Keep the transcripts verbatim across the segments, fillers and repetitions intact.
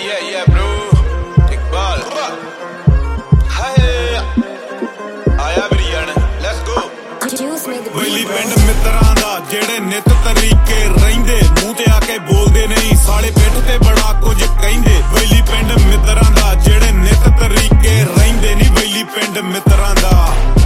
Yeah, yeah, bro. Iqbal. Hey. ਆਇਆ ਬਰੀਅਨ, let's go. ਵੈਲੀ ਪਿੰਡ ਮਿੱਤਰਾਂ ਦਾ ਜਿਹੜੇ ਨਿਤ ਤਰੀਕੇ ਰਹਿੰਦੇ, ਮੂੰਹ ਤੇ ਆ ਕੇ ਬੋਲਦੇ ਨਹੀਂ, ਸਾਲੇ ਪਿੱਠ ਤੇ ਬੜਾ ਕੁਝ ਕਹਿੰਦੇ। ਵੈਲੀ ਪਿੰਡ ਮਿੱਤਰਾਂ ਦਾ ਜਿਹੜੇ ਨਿਤ ਤਰੀਕੇ ਰਹਿੰਦੇ ਨਹੀਂ, ਵੈਲੀ ਪਿੰਡ ਮਿੱਤਰਾਂ ਦਾ।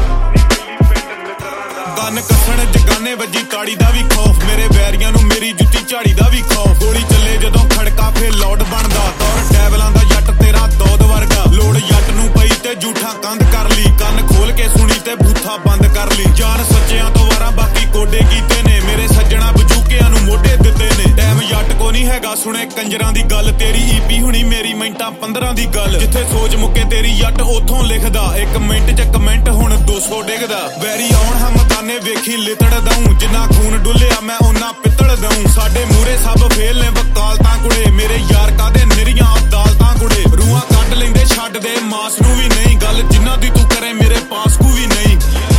ਕੰਨ ਕੱਸਣ ਜਗਾਨੇ ਵੱਜੀ ਤਾੜੀ ਦਾ ਵੀ ਖੌਫ, ਮੇਰੇ ਵੈਰੀਆਂ ਨੂੰ ਮੇਰੀ ਜੁੱਤੀ ਝਾੜੀ ਦਾ ਵੀ ਖੌਫ। ਗੋਲੀ ਚੱਲੇ ਜਦੋਂ ਖੜਕਾ ਫੇਰ ਲੌਟ ਬਣਦਾ, ਦੌਰ ਡੈਵਲਾਂ ਦਾ ਜੱਟ ਤੇਰਾ ਦੌਦ ਵਰਗਾ। ਲੋੜ ਜੱਟ ਨੂੰ ਪਈ ਤੇ ਝੂਠਾ ਕੰਧ ਕਰ ਲਈ, ਕੰਨ ਖੋਲ ਕੇ ਸੁਣੀ ਤੇ ਬੂਥਾ ਬੰਦ ਕਰ ਲਈ। ਜਾਨ ਸੱਚਿਆਂ ਤੋਂ ਵਾਰਾਂ ਬਾਕੀ ਕੋਡੇ ਕੀਤੇ ਨੇ, ਮੇਰੇ ਸੱਜਣਾ ਬਜੂਕਿਆਂ ਨੂੰ ਮੋਢੇ ਦਿੱਤੇ ਨੇ। ਟਾਈਮ ਜੱਟ ਕੋ ਨਹੀਂ ਹੈਗਾ ਸੁਣੇ ਕੰਜਰਾਂ ਦੀ ਗੱਲ, ਤੇਰੀ ਈਪੀ ਹੁਣੀ ਮੇਰੀ ਮਿੰਟਾਂ ਪੰਦਰਾਂ ਦੀ ਗੱਲ। ਜਿੱਥੇ ਸੋਚ ਮੁੱਕੇ ਤੇਰੀ ਜੱਟ ਉਥੋਂ ਲਿਖਦਾ, ਇੱਕ ਮਿੰਟ ਚ ਕਮੈਂਟ ਹੁਣ ਦੋ ਸੌ ਡਿੱਗਦਾ। ਵੈਰੀ ਆਉਣ ਹਮਦਾਨੇ ਵੇਖੀ ਲਿਤੜ ਦਊਂ, ਜਿੰਨਾ ਖੂਨ ਡੁੱਲਿਆ ਮੈਂ ਉਹਨਾਂ ਪਿੱਤਲ ਦਊਂ। ਸਾਡੇ ਮੂਰੇ ਸਭ ਫੇਲ ਨੇ ਵਕਾਲਤਾਂ ਕੁੜੇ, ਮੇਰੇ ਯਾਰ ਕਾਦੇ ਨਿਰੀਆਂ ਅਦਾਲਤਾਂ ਕੁੜੇ। ਰੂਹਾਂ ਕੱਢ ਲੈਂਦੇ ਛੱਡ ਦੇ ਮਾਸ ਨੂੰ ਵੀ ਨਹੀਂ, ਗੱਲ ਜਿੰਨਾ ਦੀ ਤੂੰ ਕਰੇ ਮੇਰੇ ਪਾਸ ਕੂ ਵੀ ਨਹੀਂ।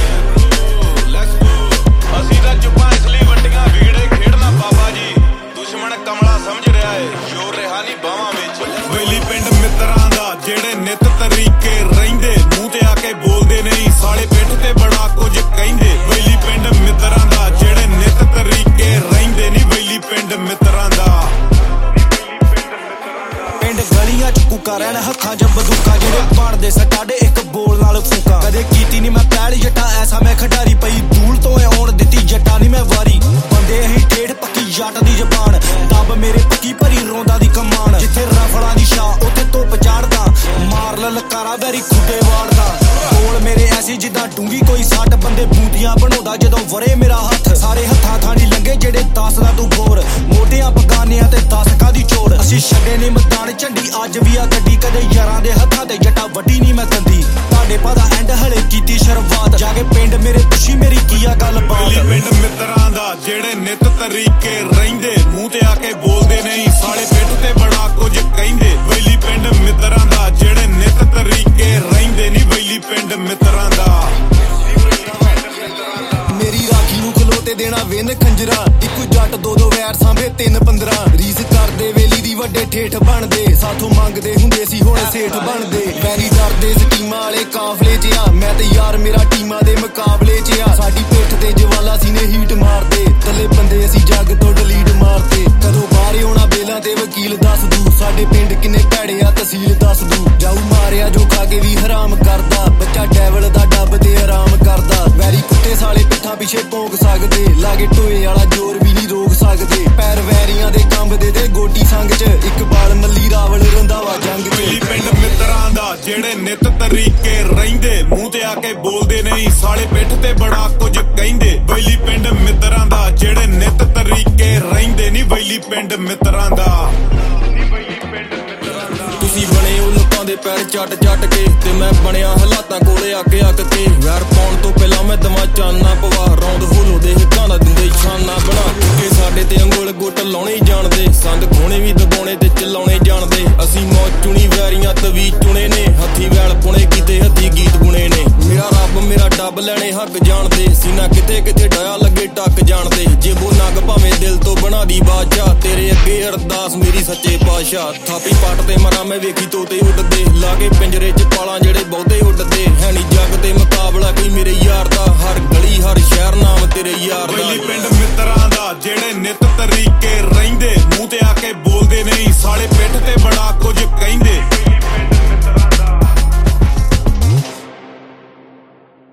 ਅਸੀਂ ਤਾਂ ਚੁੱਪਾਂ ਇਸ ਲਈ ਵੱਡੀਆਂ ਵਿਗੜੇ ਖੇਡਣਾ ਬਾਬਾ ਜੀ, ਦੁਸ਼ਮਣ ਕਮਲਾ ਸਮਝ ਰਿਹਾ ਏ, ਸ਼ੋਰ ਰਿਹਾ ਨਹੀਂ ਬਾਹਾਂ ਵਿੱਚ। ਵੈਲੀ ਪਿੰਡ ਮਿੱਤਰਾਂ ਦਾ ਜਿਹੜੇ ਨਿਤ ਤਰੀਕੇ ਰਹਿੰਦੇ, ਮੂੰਹ ਤੇ ਆ ਕੇ ਬੋਲਦੇ ਨਹੀਂ, ਸਾਲੇ ਪਿੱਠ ਤੇ ਬੜਾ ਕੁਝ ਕਹਿੰਦੇ। ਵੈਲੀ ਪਿੰਡ ਮਿੱਤਰਾਂ ਦਾ ਜਿਹੜੇ ਨਿਤ ਤਰੀਕੇ ਰਹਿੰਦੇ ਨਹੀਂ, ਵੈਲੀ ਪਿੰਡ ਮਿੱਤਰਾਂ ਦਾ। ਪਿੰਡ ਗਲੀਆਂ ਚ ਕੂਕਾ ਰਹਿਣ ਹੱਥਾਂ ਚ ਬੰਦੂਕਾਂ, ਜਿਹੜੇ ਬਣਦੇ ਸਟਾਡੇ ਇੱਕ ਬੋਲ ਨਾਲ ਫੂਕਾਂ। ਕਦੇ ਕੀਤੀ ਨੀ ਮੈਂ ਪੈਲ ਜੱਟਾ ਐਸਾ ਮੈਂ ਖਿਡਾਰੀ, ਪਈ ਧੂਲ ਤੋਂ ਆਉਣ ਦਿੱਤੀ ਜੱਟਾਂ ਨੀ ਮੈਂ ਵਾਰੀ। ਬੰਦੇ ਅਸੀਂ ਠੇਠ ਪੱਕੀ ਜੱਟ ਦੀ ਜ਼ਬਾਨ, ਦੱਬ ਮੇਰੇ ਪੱਕੀ ਭਰੀ ਰੋਂਦਾ ਦੀ ਕਮਾਨ। ਜਿੱਥੇ ਰਫਲਾਂ ਦੀ ਛਾਂ ਉੱਥੇ ਧੁੱਪ ਚਾੜਦਾ, ਮਾਰ ਲਲਕਾਰਾ ਵੈਰੀ ਖੁੱਡੇ ਵਾੜਦਾ। ਬੋਲ ਮੇਰੇ ਐਸੀ ਜਿੱਦਾਂ ਡੂੰਗੀ ਕੋਈ ਸੱਟ, ਬੰਦੇ ਬੂਟੀਆਂ ਬਣਾਉਂਦਾ ਜਦੋਂ ਵਰੇ ਮੇਰਾ ਹੱਥ। ਸਾਰੇ ਹੱਥਾਂ ਥਾਣੀ ਲੰਗੇ ਜਿਹੜੇ ਦੱਸਦਾ ਤੂੰ ਗੋਰ, ਮੋਢਿਆਂ ਪਗਾਨਿਆਂ ਤੇ ਦਸ ਕਾਦੀ ਚੋੜ। ਅਸੀਂ ਛੱਡੇ ਨੀ ਮੈਦਾਨ ਝੰਡੀ ਅੱਜ ਵੀ ਆ ਗੱਡੀ, ਕਦੇ ਯਾਰਾਂ ਦੇ ਹੱਥਾਂ ਤੇ ਜੱਟਾ ਵੱਡੀ ਨੀ ਮੈਂ ਦੰਦੀ। ਤੁਹਾਡੇ ਪਤਾ ਐਂਡ ਹਲੇ ਕੀਤੀ ਸ਼ੁਰੂਆਤ, ਜਾ ਕੇ ਪਿੰਡ ਮੇਰੇ ਪੁੱਛੀ ਮੇਰੀ ਕੀ ਆ ਗੱਲਬਾਤ। ਵੈਲੀ ਪਿੰਡ ਮਿੱਤਰਾਂ ਦਾ ਜਿਹੜੇ ਨਿਤ ਤਰੀਕੇ ਰਹਿੰਦੇ, ਮੂੰਹ ਤੇ ਆ ਕੇ ਬੋਲਦੇ ਨਹੀਂ, ਸਾਲੇ ਪਿੱਠ ਤੇ ਬੜਾ ਕੁਝ ਕਹਿੰਦੇ। ਵੈਲੀ ਪਿੰਡ ਮਿੱਤਰਾਂ ਦਾ ਜਿਹੜੇ ਨਿਤ ਤਰੀਕੇ ਰਹਿੰਦੇ ਨਹੀਂ, ਵੈਲੀ ਪਿੰਡ ਮਿੱਤਰਾਂ ਦਾ। ਮੇਰੀ ਰਾਖੀ ਨੂੰ ਖਲੋਤੇ ਦੇਣਾ ਵਿੰਨ ਖੰਜਰਾ, ਇੱਕੋ ਜੱਟ ਦੋ ਦੋ ਵੈਰ ਸਾਂਭੇ ਤਿੰਨ ਪੰਦਰਾਂ। ਰੀਸ ਕਰਦੇ ਵੇਲੀ ਦੀ ਵੱਡੇ ਠੇਠ ਬਣਦੇ, ਸਾਥੋਂ ਮੰਗਦੇ ਹੁੰਦੇ ਸੀ ਹੁਣ ਸੇਠ ਬਣਦੇ। ਵੈਰੀ ਡਰਦੇ ਸਕੀਮਾਂ ਵਾਲੇ ਕਾਫਲੇ ਚ ਆ, ਮੈਂ ਤੇ ਯਾਰ ਮੇਰਾ ਟੀਮਾਂ ਦੇ ਮੁਕਾਬਲੇ ਚ ਆ। ਸਾਡੀ ਪਿੱਠ ਤੇ ਜਵਾਲਾ ਸੀ ਨੇ ਹੀਟ ਮਾਰਦੇ, ਥੱਲੇ ਬੰਦੇ ਅਸੀਂ ਜੱਗ ਤੋਂ ਡਲੀਟ ਮਾਰਦੇ। ਕਦੋਂ ਬਾਹਰ ਆਉਣਾ ਬੇਲਾਂ ਤੇ ਵਕੀਲ ਦੱਸ ਦੂ, ਸਾਡੇ ਪਿੰਡ ਕਿੰਨੇ ਭੈੜੇ ਆ ਤਹਿਸੀਲ ਦੱਸ ਦੂ। ਜਾਊ ਮਾਰਿਆ ਜੋ ਖਾ ਕੇ ਵੀ ਹਰਾਮ ਕਰਦਾ, ਬੱਚਾ ਡੈਵਲ ਦਾ ਡੱਬ ਤੇ ਆਰਾਮ ਕਰਦਾ। ਵੈਰੀ ਕੁੱਤੇ ਸਾਲੇ ਪਿੱਠਾਂ ਪਿੱਛੇ ਭੌਂਕ ਸਕਦੇ, ਲਾਗੇ ਟੋਏ ਵਾਲਾ ਜ਼ੋਰ ਵੀ ਨਹੀਂ ਰੋਕ ਸਕਦੇ। ਪੈਰ ਵੈਰੀਆਂ ਦੇ ਕੰਬਦੇ ਤੇ ਗੋਟੀ ਸੰਗ ਚ, ਇਕਬਾਲ ਮੱਲੀ ਰਾਵਲ ਰੰਧਾਵਾ ਜੰਗ ਚ। ਵੈਲੀ ਪਿੰਡ ਮਿੱਤਰਾਂ ਦਾ ਜਿਹੜੇ ਨਿਤ ਤਰੀਕੇ ਰਹਿੰਦੇ, ਮੂੰਹ ਤੇ ਆ ਕੇ ਬੋਲਦੇ ਨਹੀਂ, ਸਾਲੇ ਪਿੱਠ ਤੇ ਬੜਾ ਕੁਝ ਕਹਿੰਦੇ। ਵੈਲੀ ਪਿੰਡ ਮਿੱਤਰਾਂ ਦਾ ਜਿਹੜੇ ਨਿਤ ਤਰੀਕੇ ਰਹਿੰਦੇ ਨਹੀਂ, ਵੈਲੀ ਪਿੰਡ ਮਿੱਤਰਾਂ ਦਾ। ਤੁਸੀਂ ਬਣੇ ਉਹ ਲੋਕਾਂ ਦੇ ਪੈਰ ਚੱਟ ਚੱਟ ਕੇ, ਤੇ ਮੈਂ ਬਣਿਆ ਹਾਲਾਤਾਂ ਕੋਲੇ ਅੱਗ ਅੱਗ ਕੇ। ਵੈਰ ਪਾਉਣ ਤੋਂ ਪਹਿਲਾਂ ਮੈਂ ਦਮਾ ਚਾਨਾ ਪਵਾ, ਰੌਂਦ ਹੋਲੋ ਦੇ ਹਿੱਕਾਂ ਦਾ ਦਿੰਦੇ ਛਾਨਾ ਬਣਾ ਕੇ। ਸਾਡੇ ਤੇ ਅੰਗੁਲ ਗੁੱਟ ਲਾਉਣੇ ਜਾਣਦੇ, ਸੰਦ ਖੋਣੇ ਵੀ ਦਬਾਉਣੇ ਤੇ ਚਲਾਉਣੇ ਜਾਣਦੇ। ਅਸੀਂ ਮੌਤ ਚੁਣੀ ਵੈਰੀਆਂ ਤਵੀ ਚੁਣੇ ਨੇ, ਹੱਥੀ ਵੈਲ ਪੁਣੇ ਕੀਤੇ ਹੱਥੀ ਗੀਤ ਗੁਣੇ ਨੇ। ਮੇਰਾ ਰੱਬ ਮੇਰਾ ਡੱਬ ਲੈਣੇ ਹੱਕ ਜਾਣਦੇ, ਸੀਨਾ ਕਿਤੇ ਕਿਤੇ ਡਾਇਆ ਲੱਗੇ ਟੱਕ ਜਾਣਦੇ। ਜੇਬੋ ਨਗ ਭਾਵੇਂ ਦਿਲ ਤੋਂ ਬਣਾ ਦੀ ਬਾਦਸ਼ਾਹ, ਤੇਰੇ ਅੱਗੇ ਅਰਦਾਸ ਮੇਰੀ ਸੱਚੇ ਪਾਤਸ਼ਾਹ। ਥਾਪੀ ਪੱਟ ਤੇ ਮਰਾਂ ਮੈਂ ਵੇਖੀ ਤੋਤੇ ਉੱਡਦੇ, ਲਾ ਕੇ ਪਿੰਜਰੇ ਚ ਪਾਲਾਂ ਜਿਹੜੇ ਬਹੁਤੇ ਉੱਡਦੇ। ਹੈ ਨੀ ਜੱਗ ਤੇ ਮੁਕਾਬਲਾ ਕੋਈ ਮੇਰੇ ਯਾਰ ਦਾ, ਹਰ ਗਲੀ ਹਰ ਸ਼ਹਿਰ ਨਾਮ ਤੇਰੇ ਯਾਰ ਦਾ। ਵੈਲੀ ਪਿੰਡ ਮਿੱਤਰਾਂ ਦਾ ਜਿਹੜੇ ਨਿਤ ਤਰੀਕੇ ਰਹਿੰਦੇ, ਮੂੰਹ ਤੇ ਆ ਕੇ ਬੋਲਦੇ ਨਹੀਂ, ਸਾਲੇ ਪਿੱਠ ਤੇ ਬੜਾ